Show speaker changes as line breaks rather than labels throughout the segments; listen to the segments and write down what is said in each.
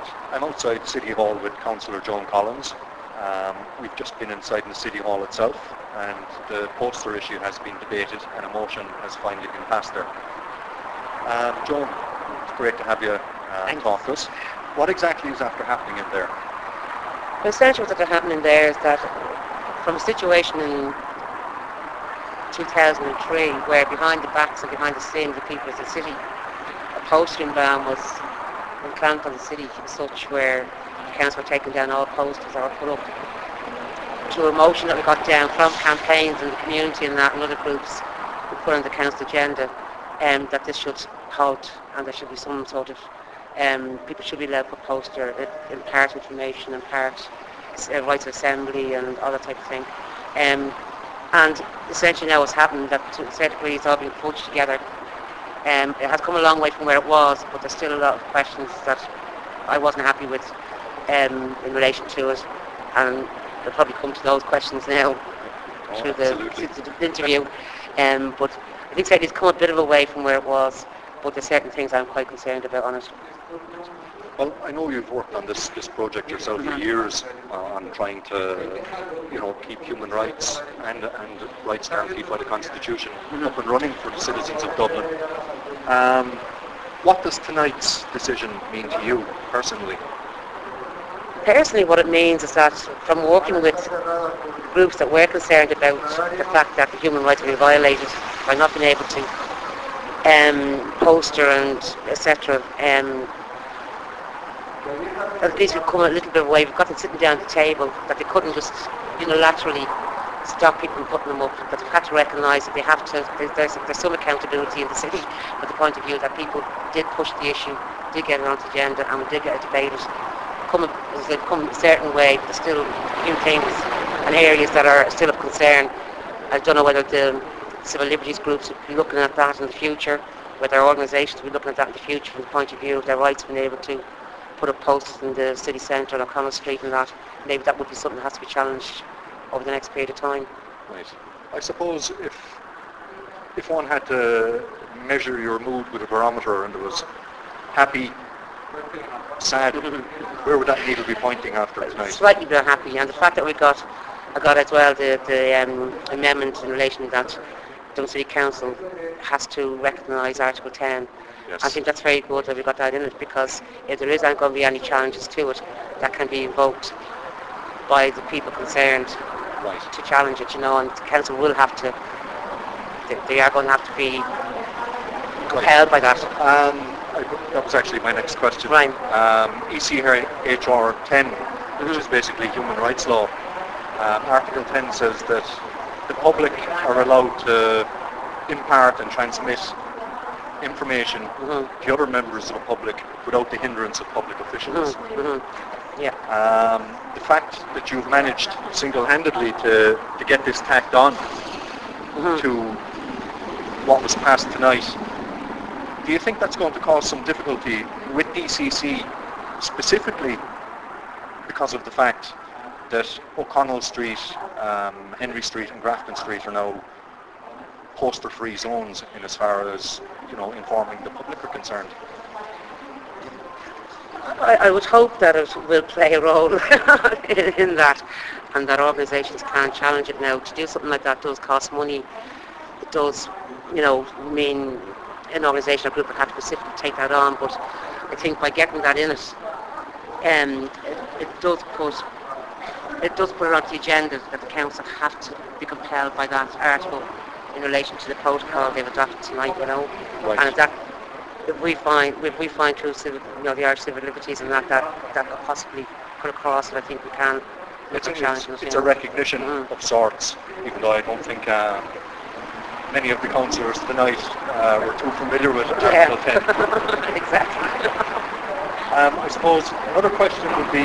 I'm outside City Hall with Councillor Joan Collins. We've just been inside the City Hall itself, and the poster issue has been debated and a motion has finally been passed there. Joan, it's great to have you talk to us. What exactly is after happening in there?
Essentially what's after happening there is that from a situation in 2003 where behind the backs and behind the scenes of people of the city, a postering ban was implanted on the city as such where the council were taking down all posters that were put up, to a motion that we got down from campaigns in the community and that and other groups who put on the council agenda that this should halt and there should be some sort of people should be allowed to poster in part information and part rights of assembly and all that type of thing. And essentially now what's happened that to a certain degree it's all been put together. It has come a long way from where it was, but there's still a lot of questions that I wasn't happy with in relation to it, and we'll probably come to those questions now through the interview. But I think certainly it's come a bit of a way from where it was, but there's certain things I'm quite concerned about on it.
Well, I know you've worked on this project yourself for years on trying to, keep human rights and rights guaranteed by the Constitution up and running for the citizens of Dublin. What does tonight's decision mean to you personally?
Personally, what it means is that from working with groups that were concerned about the fact that the human rights were violated by not being able to poster and etc. At least we've come a little bit away. We've got them sitting down at the table, that they couldn't just unilaterally stop people from putting them up, that they've had to recognise that they have to, there's some accountability in the city from the point of view that people did push the issue, did get it onto the agenda, and we did get it debated. Come a certain way, but there's still few things and areas that are still of concern. I don't know whether the civil liberties groups will be looking at that in the future, whether organisations will be looking at that in the future from the point of view of their rights being able to put up posters in the city centre and O'Connell Street and that. Maybe that would be something that has to be challenged over the next period of time.
Right. I suppose if one had to measure your mood with a barometer and it was happy, sad, where would that needle be pointing after tonight?
Slightly bit happy, and the fact that I got as well the amendment in relation to that Dublin City Council has to recognise Article 10.
Yes.
I think that's very good that we got that in it, because if there is going to be any challenges to it, that can be invoked by the people concerned to challenge it, and the council will have to, they are going to have to be compelled by that.
That was actually my next question.
Right.
ECHR 10, which is basically human rights law, Article 10 says that the public are allowed to impart and transmit information to other members of the public without the hindrance of public officials.
Yeah.
The fact that you've managed single-handedly to get this tacked on to what was passed tonight, do you think that's going to cause some difficulty with DCC, specifically because of the fact that O'Connell Street, Henry Street and Grafton Street are now poster-free zones in as far as, informing the public are concerned?
I would hope that it will play a role in that, and that organisations can challenge it now. To do something like that does cost money. It does, mean an organisation or group would have to specifically take that on, but I think by getting that in it, it does put it onto the agenda that the council have to be compelled by that article in relation to the protocol they've adopted tonight,
Right.
And if we find through the Irish Civil Liberties and that could possibly put across, and I think we can.
It's a recognition of sorts, even though I don't think many of the councillors tonight were too familiar with Article 10.
Exactly.
I suppose another question would be,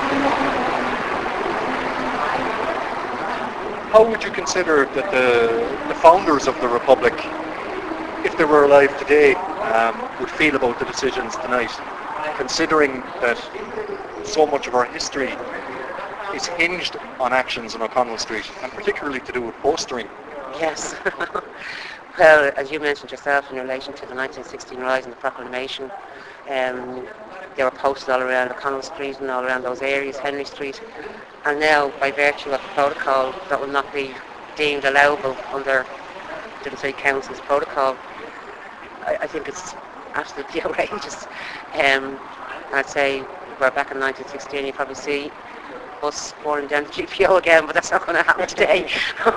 how would you consider that the founders of the Republic, if they were alive today, would feel about the decisions tonight, considering that so much of our history is hinged on actions on O'Connell Street, and particularly to do with postering?
Yes. Well, as you mentioned yourself in relation to the 1916 rise and the proclamation, They were posted all around O'Connell Street and all around those areas, Henry Street. And now, by virtue of the protocol, that will not be deemed allowable under Dublin City Council's protocol. I think it's absolutely outrageous. I'd say we're back in 1916, you probably see us pouring down the GPO again, but that's not going to happen today.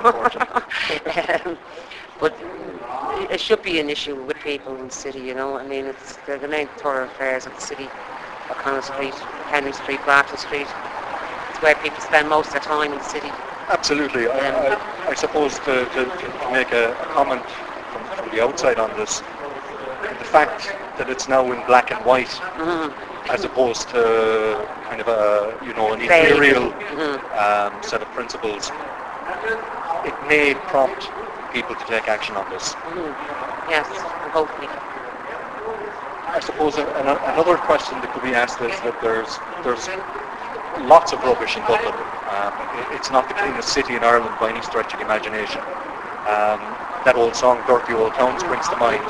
But it should be an issue with people in the city, you know. I mean, they're the main thoroughfares of the city. O'Connell Street, Henry Street, Grafton Street. It's where people spend most of their time in the city.
Absolutely. I suppose to make a comment from the outside on this, the fact that it's now in black and white, as opposed to kind of an ethereal set of principles, it may prompt people to take action on this.
Yes, hopefully.
I suppose another question that could be asked is that there's lots of rubbish in Dublin. It's not the cleanest city in Ireland by any stretch of the imagination. That old song, Dirty Old Town, springs to mind.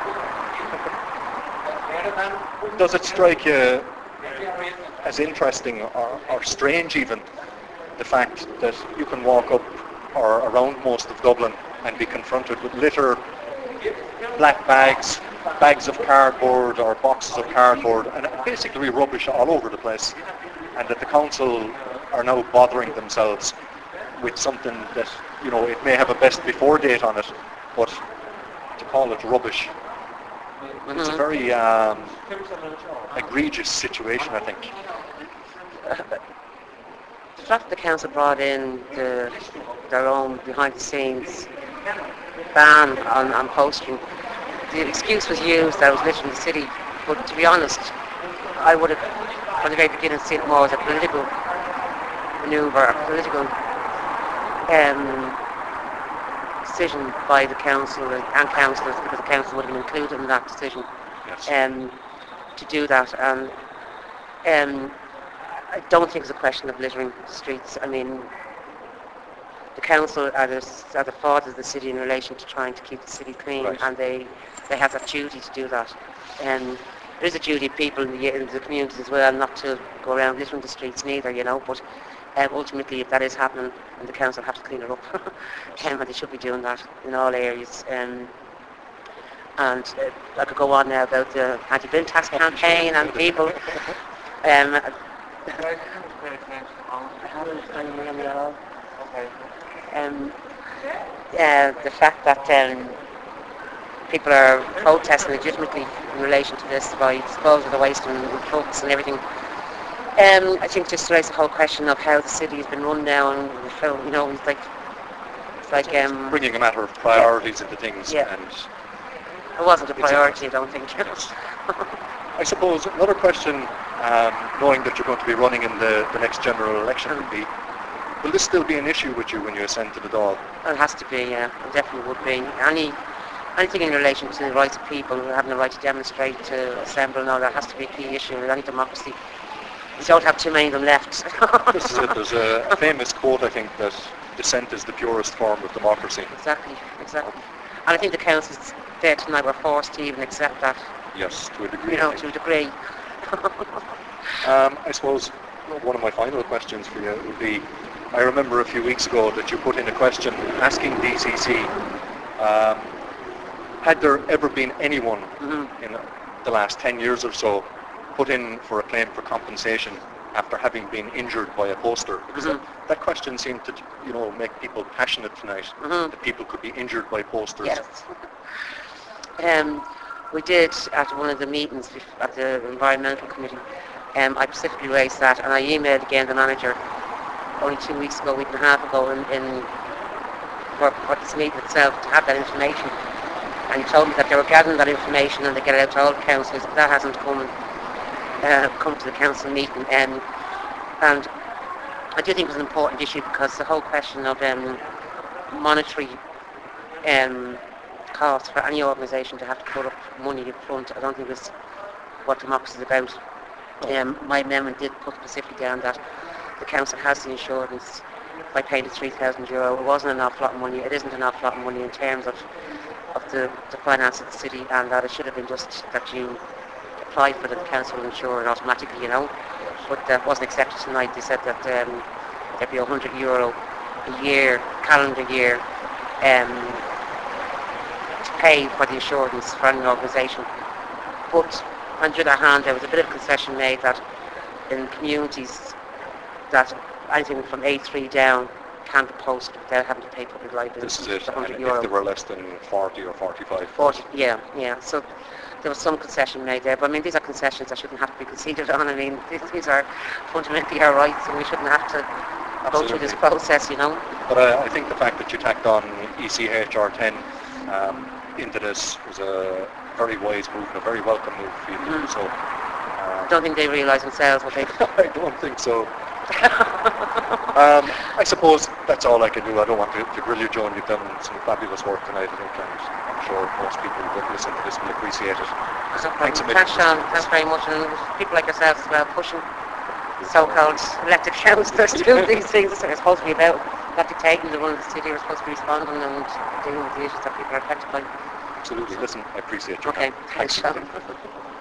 Does it strike you as interesting or strange even, the fact that you can walk up or around most of Dublin and be confronted with litter, black bags of cardboard or boxes of cardboard, and basically rubbish all over the place, and that the council are now bothering themselves with something that, it may have a best before date on it, but to call it rubbish, it's a very egregious situation, I think.
The fact the council brought in their own behind-the-scenes ban on posting, the excuse was used that it was littering the city, but to be honest, I would have, from the very beginning, seen it more as a political manoeuvre, a political decision by the council and councillors, because the council would have been included in that decision.
Yes.
To do that. And I don't think it's a question of littering the streets. I mean, the council are the fathers of the city in relation to trying to keep the city clean,
right.
And they have that duty to do that. There is a duty of people in the communities as well not to go around littering the streets neither, but ultimately if that is happening, then the council have to clean it up. And they should be doing that in all areas. And I could go on now about the anti-bin tax campaign and people. The fact that people are protesting legitimately in relation to this by disposal of the waste and trucks and everything. I think just raises the whole question of how the city has been run now, and it's like
bringing a matter of priorities into things.
Yeah.
And
it wasn't a priority, I don't think.
I suppose another question, knowing that you're going to be running in the next general election, would be, will this still be an issue with you when you ascend to the Dáil?
It has to be, yeah. It definitely would be. Anything in relation to the rights of people, having the right to demonstrate, to assemble and all that, has to be a key issue in any democracy. We don't have too many of them left.
This is it. There's a famous quote, I think, that dissent is the purest form of democracy.
Exactly. And I think the councils there tonight were forced to even accept that.
Yes, to a degree.
To a degree.
I suppose one of my final questions for you would be, I remember a few weeks ago that you put in a question asking DCC, had there ever been anyone in the last 10 years or so put in for a claim for compensation after having been injured by a poster? Because that question seemed to, make people passionate tonight, that people could be injured by posters.
Yes. We did, at one of the meetings at the Environmental Committee, I specifically raised that, and I emailed again the manager only 2 weeks ago, a week and a half ago, for this meeting itself, to have that information. And he told me that they were gathering that information and they get it out to all the councillors, but that hasn't come to the council meeting. And I do think it was an important issue, because the whole question of monetary costs for any organisation to have to put up money up front, I don't think is what democracy is about. My amendment did put specifically down that the council has the insurance by paying the €3,000. It wasn't an awful lot of money. It isn't an awful lot of money in terms of the finance of the city, and that it should have been just that you apply for it, the council will insure it automatically, you know. But that wasn't accepted tonight. They said that there'd be €100 a year, calendar year, to pay for the insurance for an organisation. But on the other hand, there was a bit of concession made that in communities that anything from A3 down can be posted without having to pay public liability.
This is it.
the
And
€100.
if they were less than 40 or 45.
40, yeah. So there was some concession made there. But I mean, these are concessions that shouldn't have to be conceded on. I mean, these are fundamentally our rights, and we shouldn't have to go through this process, you know.
But I think the fact that you tacked on ECHR10 into this was a very wise move and a very welcome move for you. So
I don't think they realise themselves what they...
I don't think so. I suppose that's all I can do. I don't want to grill you, Joan. You've done some fabulous work tonight, I think, and I'm sure most people that listen to this will appreciate it. Thanks a million.
Thanks, Sean. Thanks very much. And people like yourselves as well, pushing so-called elected councillors to do these things. That's what they're supposed to be about. Not dictating the run of the city. We're supposed to be responding and dealing with the issues that people are affected by.
Absolutely. Listen, I appreciate your
Okay,
time.
thanks,
a
Sean.
million.